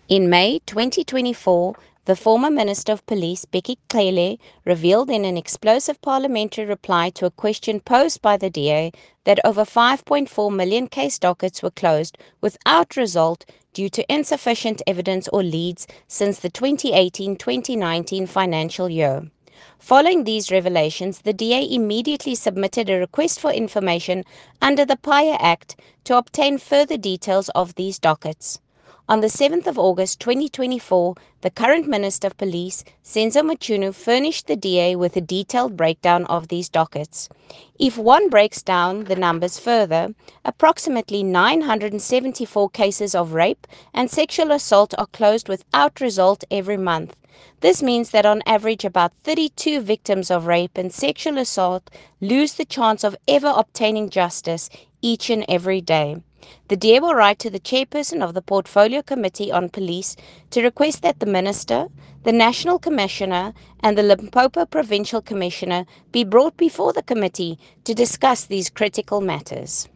In May 2024, the former Minister of Police, Bekkie Cele, revealed in an explosive parliamentary reply to a question posed by the DA that over 5.4 million case dockets were closed without result due to insufficient evidence or leads since the 2018-2019 financial year. Following these revelations, the DA immediately submitted a request for information under the PAIA Act to obtain further details of these dockets. On the 7th of August 2024, the current Minister of Police, Senzo Mchunu, furnished the DA with a detailed breakdown of these dockets. If one breaks down the numbers further, approximately 974 cases of rape and sexual assault are closed without result every month. This means that on average about 32 victims of rape and sexual assault lose the chance of ever obtaining justice each and every day. The DA will write to the chairperson of the Portfolio Committee on Police to request that the Minister, the National Commissioner and the Limpopo Provincial Commissioner be brought before the committee to discuss these critical matters.